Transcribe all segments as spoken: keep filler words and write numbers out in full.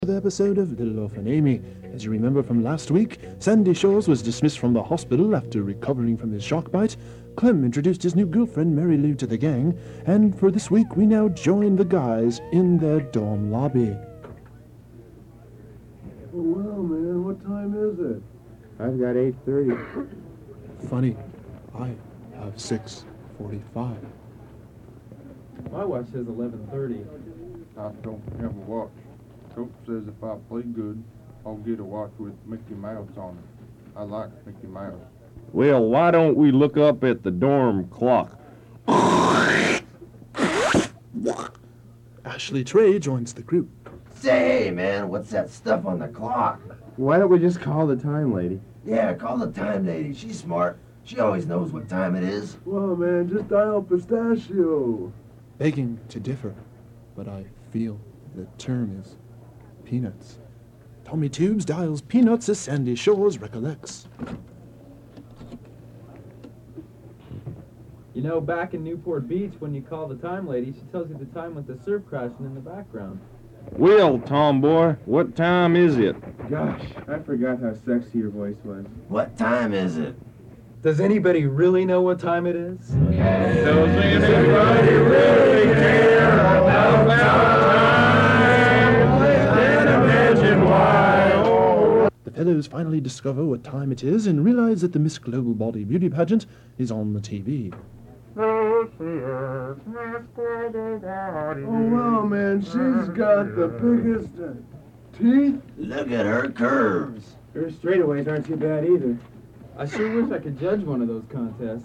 The episode of Little Orphan Amy. As you remember from last week, Sandy Shores was dismissed from the hospital after recovering from his shock bite. Clem introduced his new girlfriend, Mary Lou, to the gang, and for this week we now join the guys in their dorm lobby. Oh, well, man, what time is it? I've got eight thirty. Funny, I have six forty-five. My watch says eleven thirty. I don't have a watch. Coach says if I play good, I'll get a watch with Mickey Mouse on it. I like Mickey Mouse. Well, why don't we look up at the dorm clock? Ashley Trey joins the group. Say, hey, man, what's that stuff on the clock? Why don't we just call the time lady? Yeah, call the time lady. She's smart. She always knows what time it is. Well, man, just dial pistachio. Begging to differ, but I feel the term is peanuts. Tommy Tubes dials peanuts as Sandy Shores recollects. You know, back in Newport Beach, when you call the time lady, she tells you the time with the surf crashing in the background. Well, tomboy, what time is it? Gosh, I forgot how sexy your voice was. What time is it? Does anybody really know what time it is? Does anybody really care about time? Then imagine why. The fellows finally discover what time it is and realize that the Miss Global Body Beauty pageant is on the T V. Oh, wow, man, she's got the biggest uh, teeth. Look at her curves. Her straightaways aren't too bad either. I sure wish I could judge one of those contests.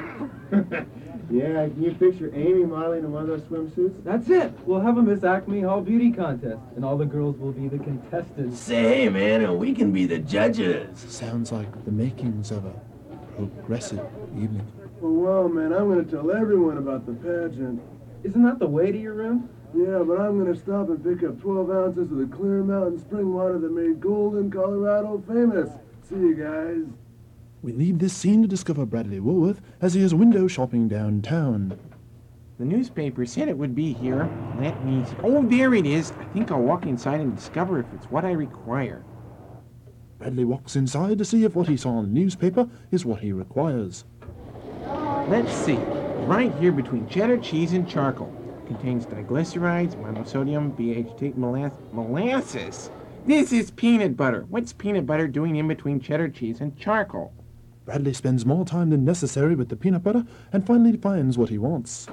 Yeah, can you picture Amy modeling in one of those swimsuits? That's it. We'll have a Miss Acme Hall Beauty contest, and all the girls will be the contestants. Say, hey, man, and we can be the judges. Sounds like the makings of a progressive evening. Oh, wow, man, I'm going to tell everyone about the pageant. Isn't that the way to your room? Yeah, but I'm going to stop and pick up twelve ounces of the Clear Mountain spring water that made Golden, Colorado famous. See you guys. We leave this scene to discover Bradley Woolworth as he is window shopping downtown. The newspaper said it would be here. Let me see. Oh, there it is. I think I'll walk inside and discover if it's what I require. Bradley walks inside to see if what he saw in the newspaper is what he requires. Let's see. Right here between cheddar cheese and charcoal. Contains diglycerides, monosodium, B H T, molass- molasses. This is peanut butter. What's peanut butter doing in between cheddar cheese and charcoal? Bradley spends more time than necessary with the peanut butter and finally finds what he wants.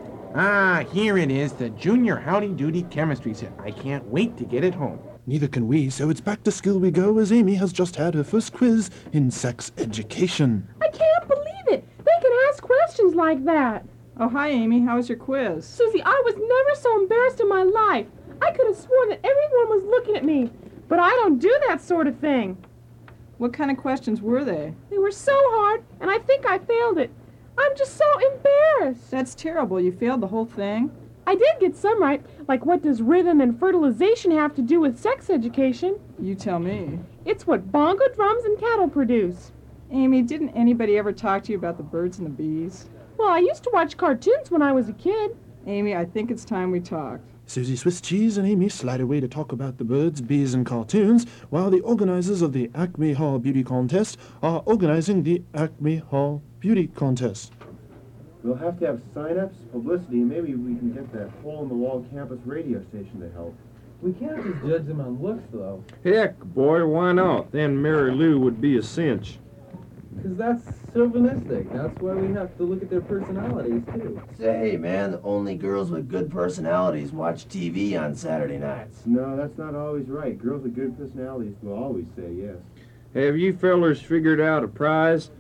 Ah, here it is, the Junior Howdy Doody chemistry set. I can't wait to get it home. Neither can we, so it's back to school we go as Amy has just had her first quiz in sex education. I can't believe it. They can ask questions like that. Oh, hi, Amy. How was your quiz? Susie, I was never so embarrassed in my life. I could have sworn that everyone was looking at me, but I don't do that sort of thing. What kind of questions were they? They were so hard, and I think I failed it. I'm just so embarrassed. That's terrible. You failed the whole thing? I did get some right, like what does rhythm and fertilization have to do with sex education? You tell me. It's what bongo drums and cattle produce. Amy, didn't anybody ever talk to you about the birds and the bees? Well, I used to watch cartoons when I was a kid. Amy, I think it's time we talked. Susie Swiss Cheese and Amy slide away to talk about the birds, bees, and cartoons, while the organizers of the Acme Hall Beauty Contest are organizing the Acme Hall Beauty Contest. We'll have to have sign-ups, publicity, and maybe we can get that hole-in-the-wall campus radio station to help. We can't just judge them on looks, though. Heck, boy, why not? Then Mary Lou would be a cinch. Because that's chauvinistic. That's why we have to look at their personalities, too. Say, hey, man, only girls with good personalities watch T V on Saturday nights. No, that's not always right. Girls with good personalities will always say yes. Have you fellers figured out a prize?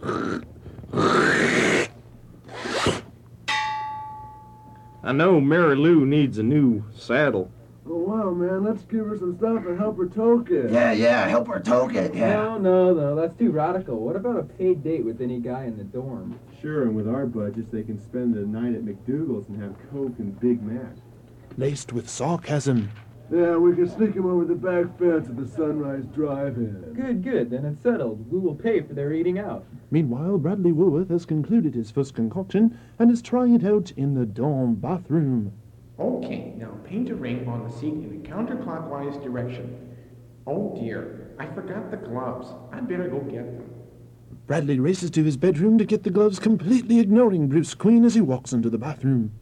I know Mary Lou needs a new saddle. Oh, wow, man, let's give her some stuff and help her toke it. Yeah, yeah, help her toke it, yeah. No, no, no, that's too radical. What about a paid date with any guy in the dorm? Sure, and with our budgets, they can spend the night at McDougal's and have Coke and Big Mac. Laced with sarcasm. Yeah, we can sneak him over the back fence at the Sunrise Drive-In. Good, good, then it's settled. We will pay for their eating out. Meanwhile, Bradley Woolworth has concluded his first concoction and is trying it out in the dorm bathroom. Okay, now paint a ring on the seat in a counterclockwise direction. Oh dear, I forgot the gloves. I'd better go get them. Bradley races to his bedroom to get the gloves, completely ignoring Bruce Queen as he walks into the bathroom.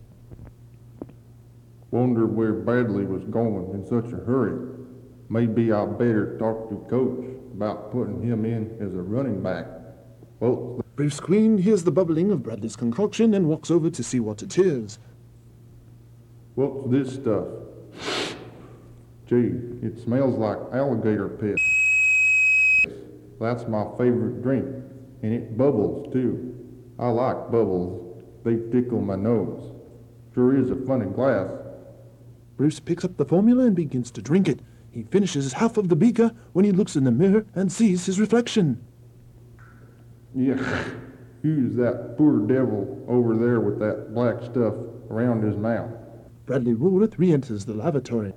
Wonder where Bradley was going in such a hurry. Maybe I better talk to Coach about putting him in as a running back. Well, Bruce Queen hears the bubbling of Bradley's concoction and walks over to see what it is. what's this stuff? Gee, it smells like alligator piss. That's my favorite drink, and it bubbles too. I like bubbles. They tickle my nose. Sure is a funny glass. Bruce picks up the formula and begins to drink it. He finishes half of the beaker when he looks in the mirror and sees his reflection. Yeah, who's that poor devil over there with that black stuff around his mouth? Bradley Woolworth re-enters the lavatory.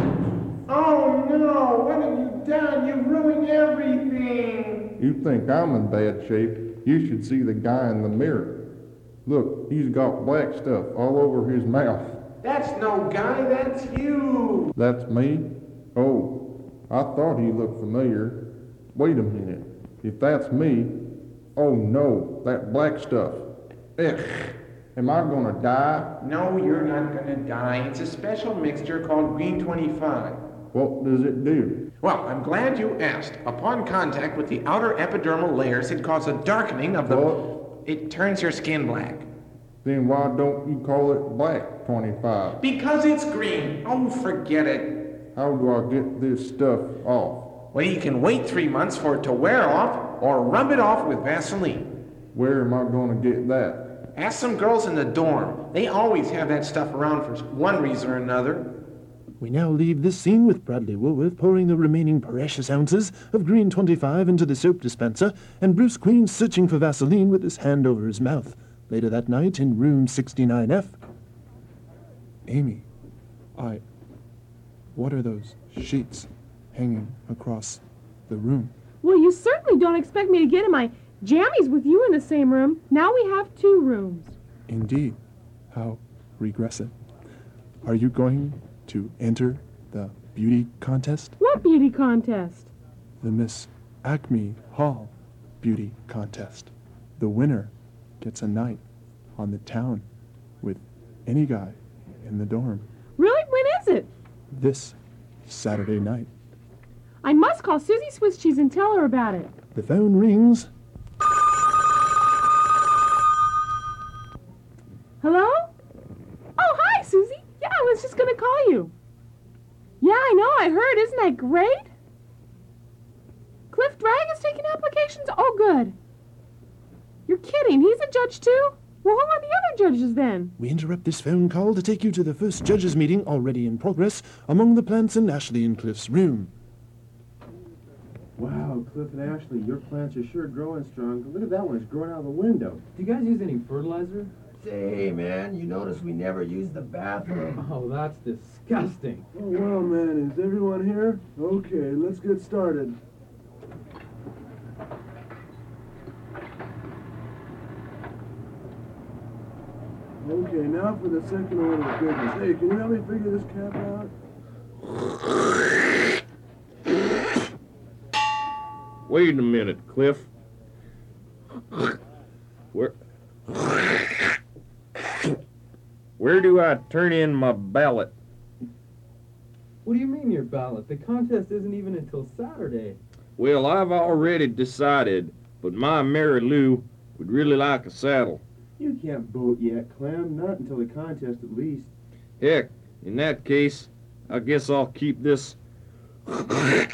Oh no, what have you done? You've ruined everything. You think I'm in bad shape? You should see the guy in the mirror. Look, he's got black stuff all over his mouth. That's no guy, that's you. That's me? Oh, I thought he looked familiar. Wait a minute. If that's me, oh no, that black stuff. Ugh. Am I gonna die? No, you're not gonna die. It's a special mixture called Green twenty-five. What does it do? Well, I'm glad you asked. Upon contact with the outer epidermal layers, it causes a darkening of the... What? It turns your skin black. Then why don't you call it black twenty-five? Because it's green. Oh, forget it. How do I get this stuff off? Well, you can wait three months for it to wear off, or rub it off with Vaseline. Where am I gonna get that? Ask some girls in the dorm. They always have that stuff around for one reason or another. We now leave this scene with Bradley Woolworth pouring the remaining precious ounces of Green twenty-five into the soap dispenser, and Bruce Queen searching for Vaseline with his hand over his mouth. Later that night in room sixty-nine F. Amy, I... What are those sheets hanging across the room? Well, you certainly don't expect me to get in my jammies with you in the same room. Now we have two rooms. Indeed. How regressive. Are you going to enter the beauty contest? What beauty contest? The Miss Acme Hall beauty contest. The winner gets a night on the town with any guy in the dorm. Really? When is it? This Saturday night. I must call Susie Swiss Cheese and tell her about it. The phone rings. Hello? Oh, hi, Susie. Yeah, I was just going to call you. Yeah, I know. I heard. Isn't that great? Cliff Drag is taking applications? Oh, good. You're kidding. He's a judge, too? Well, who are the other judges, then? We interrupt this phone call to take you to the first judges' meeting already in progress among the plants in Ashley and Cliff's room. Wow, Cliff and Ashley, your plants are sure growing strong. Look at that one, it's growing out of the window. Do you guys use any fertilizer? Say, man, you notice we never use the bathroom. Oh, that's disgusting. Oh, well, man, is everyone here? Okay, let's get started. Okay, now for the second order of business. Hey, can you help me figure this cap out? Wait a minute, Cliff. Where... Where do I turn in my ballot? What do you mean your ballot? The contest isn't even until Saturday. Well, I've already decided, but my Mary Lou would really like a saddle. You can't vote yet, Clem. Not until the contest at least. Heck, in that case, I guess I'll keep this for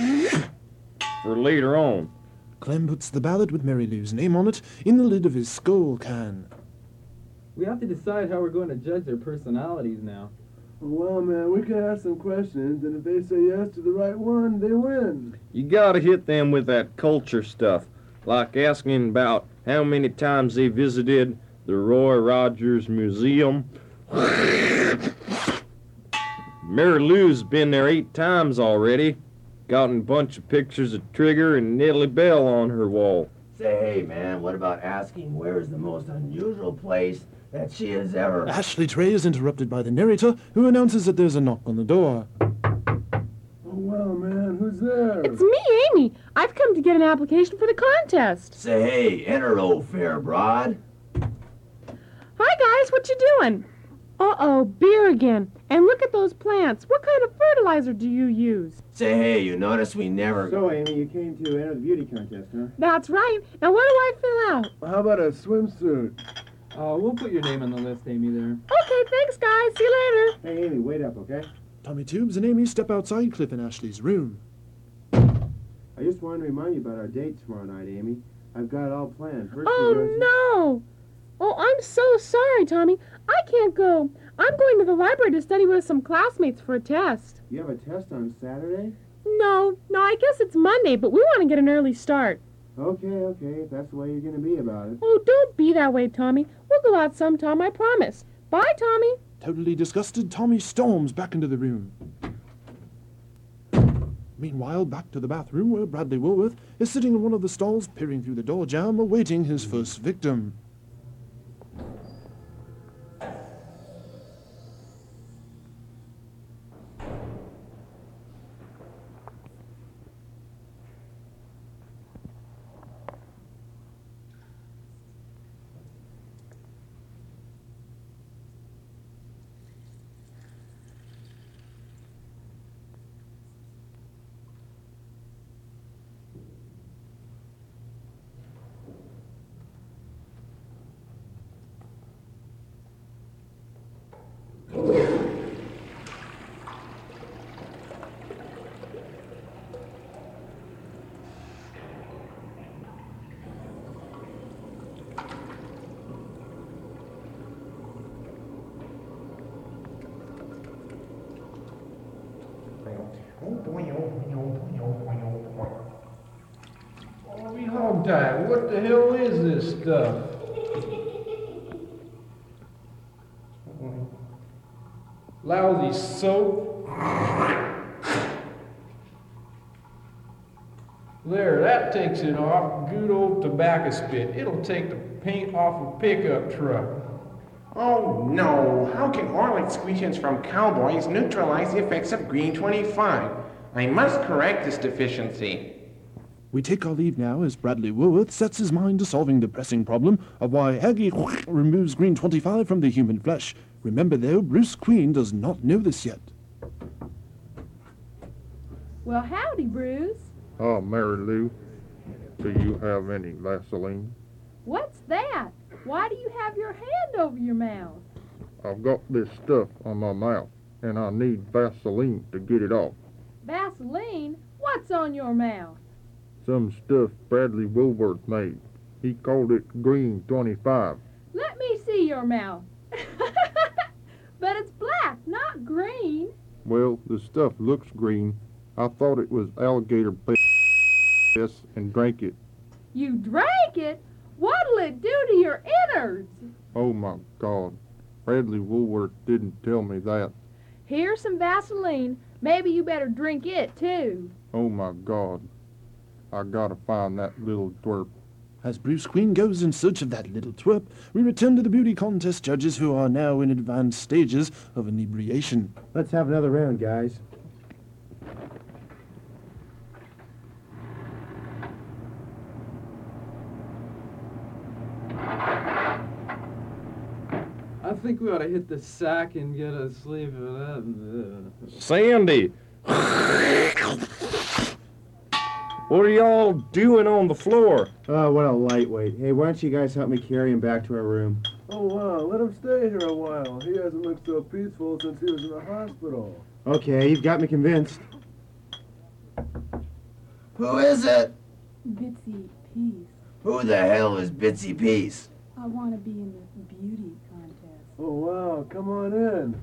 later on. Clem puts the ballot with Mary Lou's name on it in the lid of his skull can. We have to decide how we're going to judge their personalities now. Well, man, we can ask some questions, and if they say yes to the right one, they win. You gotta hit them with that culture stuff, like asking about how many times they visited the Roy Rogers Museum. Mary Lou's been there eight times already. Gotten a bunch of pictures of Trigger and Nellie Bell on her wall. Say, man, what about asking where's the most unusual place that she has ever... Ashley Trey is interrupted by the narrator, who announces that there's a knock on the door. Oh, well, man, who's there? It's me, Amy. I've come to get an application for the contest. Say, hey, enter old fair broad. Hi, guys. What you doing? Uh-oh, beer again. And look at those plants. What kind of fertilizer do you use? Say, hey, you notice we never... So, Amy, you came to enter the beauty contest, huh? That's right. Now, what do I fill out? Well, how about a swimsuit? Uh, we'll put your name on the list, Amy, there. Okay, thanks, guys. See you later. Hey, Amy, wait up, okay? Tommy Tubes and Amy step outside Cliff and Ashley's room. I just wanted to remind you about our date tomorrow night, Amy. I've got it all planned. First we go Oh, to- no. Oh, I'm so sorry, Tommy. I can't go. I'm going to the library to study with some classmates for a test. You have a test on Saturday? No, no, I guess it's Monday, but we want to get an early start. Okay, okay, if that's the way you're going to be about it. Oh, don't be that way, Tommy. We'll go out sometime, I promise. Bye, Tommy. Totally disgusted, Tommy storms back into the room. Meanwhile, back to the bathroom where Bradley Woolworth is sitting in one of the stalls, peering through the door jamb, awaiting his first victim. Oh boy, oh boy, oh boy, oh boy, oh boy. Oh, be hog tied. What the hell is this stuff? Lousy soap. There, that takes it off. Good old tobacco spit. It'll take the paint off a pickup truck. Oh no, how can oil excretions from cowboys neutralize the effects of Green twenty-five? I must correct this deficiency. We take our leave now as Bradley Woolworth sets his mind to solving the pressing problem of why Aggie removes Green twenty-five from the human flesh. Remember though, Bruce Queen does not know this yet. Well, howdy, Bruce. Oh, Mary Lou, do you have any Vaseline? What's that? Why do you have your hand over your mouth? I've got this stuff on my mouth, and I need Vaseline to get it off. Vaseline? What's on your mouth? Some stuff Bradley Woolworth made. He called it Green twenty-five. Let me see your mouth. But it's black, not green. Well, the stuff looks green. I thought it was alligator piss and drank it. You drank it? What'll it do to your innards? Oh my God. Bradley Woolworth didn't tell me that. Here's some Vaseline. Maybe you better drink it, too. Oh my God. I gotta find that little twerp. As Bruce Queen goes in search of that little twerp, we return to the beauty contest judges who are now in advanced stages of inebriation. Let's have another round, guys. I think we ought to hit the sack and get a sleeve of that. Sandy! What are y'all doing on the floor? Oh, what a lightweight. Hey, why don't you guys help me carry him back to our room? Oh, wow. Let him stay here a while. He hasn't looked so peaceful since he was in the hospital. Okay, you've got me convinced. Who is it? Bitsy Peace. Who the hell is Bitsy Peace? I want to be in the beauty contest. Oh, wow. Come on in.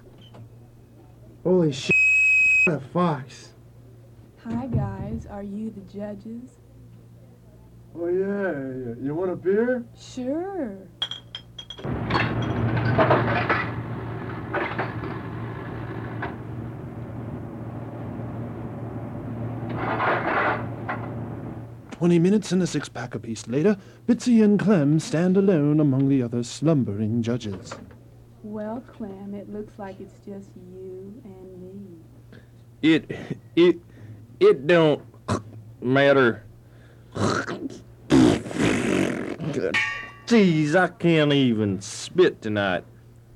Holy shit, what a fox. Hi, guys. Are you the judges? Oh, yeah. You want a beer? Sure. Twenty minutes and a six-pack apiece later, Bitsy and Clem stand alone among the other slumbering judges. Well, Clem, it looks like it's just you and me. It, it, it don't matter. Jeez, I can't even spit tonight.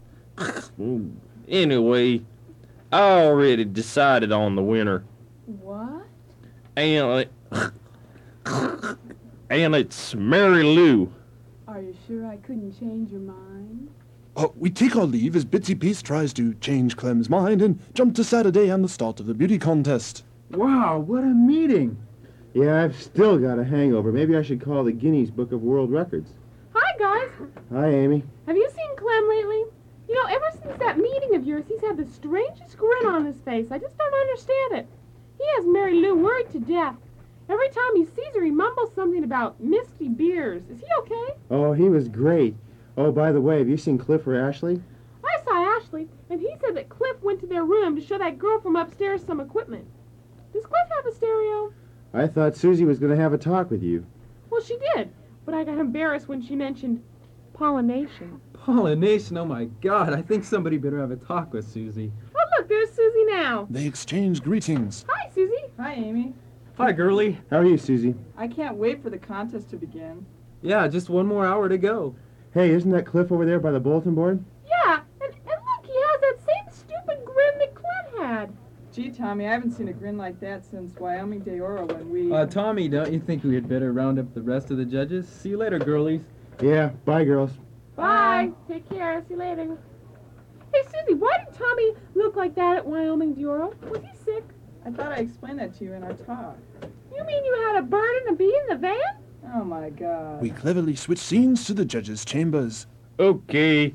Anyway, I already decided on the winner. What? And, and it's Mary Lou. Are you sure I couldn't change your mind? Uh, we take our leave as Bitsy Peace tries to change Clem's mind and jump to Saturday and the start of the beauty contest. Wow, what a meeting. Yeah, I've still got a hangover. Maybe I should call the Guinness Book of World Records. Hi, guys. Hi, Amy. Have you seen Clem lately? You know, ever since that meeting of yours, he's had the strangest grin on his face. I just don't understand it. He has Mary Lou worried to death. Every time he sees her, he mumbles something about misty beers. Is he okay? Oh, he was great. Oh, by the way, have you seen Cliff or Ashley? I saw Ashley, and he said that Cliff went to their room to show that girl from upstairs some equipment. Does Cliff have a stereo? I thought Susie was going to have a talk with you. Well, she did, but I got embarrassed when she mentioned pollination. Pollination? Oh, my God. I think somebody better have a talk with Susie. Oh, look, there's Susie now. They exchange greetings. Hi, Susie. Hi, Amy. Hi, girlie. How are you, Susie? I can't wait for the contest to begin. Yeah, just one more hour to go. Hey, isn't that Cliff over there by the bulletin board? Yeah, and, and look, he has that same stupid grin that Clem had. Gee, Tommy, I haven't seen a grin like that since Wyoming de Oro when we... Uh, Tommy, don't you think we had better round up the rest of the judges? See you later, girlies. Yeah, bye, girls. Bye. Take care. See you later. Hey, Susie, why did Tommy look like that at Wyoming de Oro? Was he sick? I thought I explained that to you in our talk. You mean you had a bird and a bee in the van? Oh, my God. We cleverly switch scenes to the judges' chambers. Okay.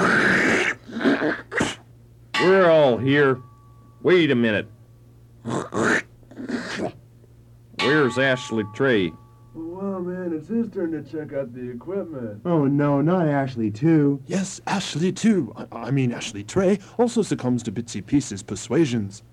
We're all here. Wait a minute. Where's Ashley Trey? Well, man, it's his turn to check out the equipment. Oh, no, not Ashley, too. Yes, Ashley, too. I, I mean, Ashley Trey also succumbs to Bitsy Peace's persuasions.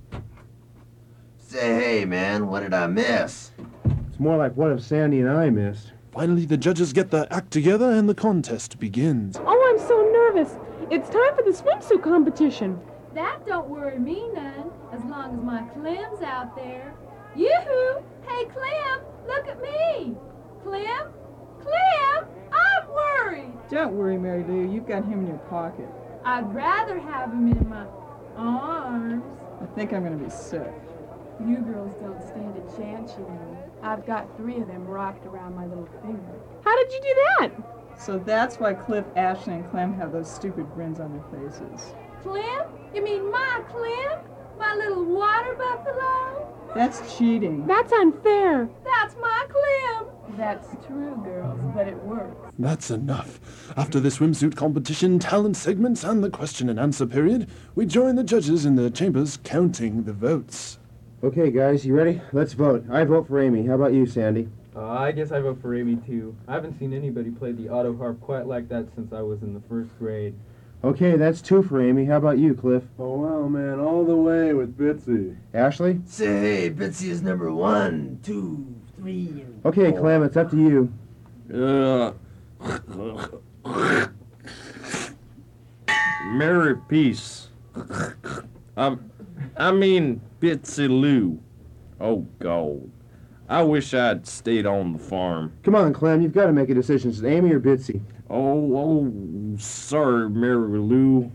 Say, hey, man, what did I miss? It's more like what if Sandy and I missed. Finally, the judges get their act together and the contest begins. Oh, I'm so nervous. It's time for the swimsuit competition. That don't worry me none, as long as my Clem's out there. Yoo-hoo! Hey, Clem, look at me! Clem? Clem! I'm worried! Don't worry, Mary Lou. You've got him in your pocket. I'd rather have him in my arms. I think I'm going to be sick. You girls don't stand a chance, you know. I've got three of them wrapped around my little finger. How did you do that? So that's why Cliff, Ashley, and Clem have those stupid grins on their faces. Clem? You mean my Clem? My little water buffalo? That's cheating. That's unfair. That's my Clem. That's true, girls, but it works. That's enough. After the swimsuit competition, talent segments, and the question and answer period, we join the judges in their chambers counting the votes. Okay, guys, you ready? Let's vote. I vote for Amy. How about you, Sandy? Uh, I guess I vote for Amy, too. I haven't seen anybody play the auto harp quite like that since I was in the first grade. Okay, that's two for Amy. How about you, Cliff? Oh, wow, man, all the way with Bitsy. Ashley? Say, Bitsy is number one, two, three, and Okay, four. Clem, it's up to you. Uh, Mary Peace. Um, I mean, Bitsy Lou. Oh, God. I wish I'd stayed on the farm. Come on, Clem, you've got to make a decision. Is it Amy or Bitsy? Oh, oh, sorry, Mary Lou.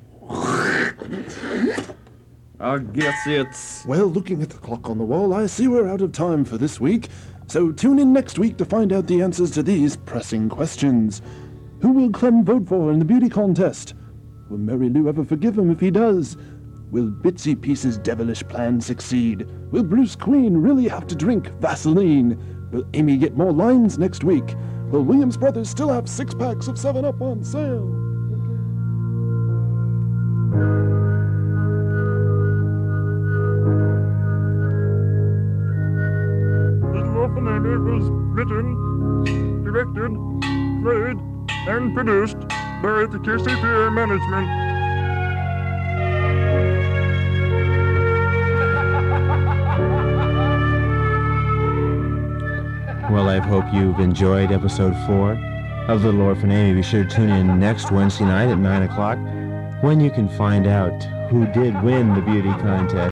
I guess it's... Well, looking at the clock on the wall, I see we're out of time for this week. So tune in next week to find out the answers to these pressing questions. Who will Clem vote for in the beauty contest? Will Mary Lou ever forgive him if he does? Will Bitsy Peace's devilish plan succeed? Will Bruce Queen really have to drink Vaseline? Will Amy get more lines next week? Will Williams Brothers still have six packs of seven up on sale? Little Orphan Amy was written, directed, played, and produced by the K C P A management. Well, I hope you've enjoyed episode four of Little Orphan Amy. Be sure to tune in next Wednesday night at nine o'clock when you can find out who did win the beauty contest.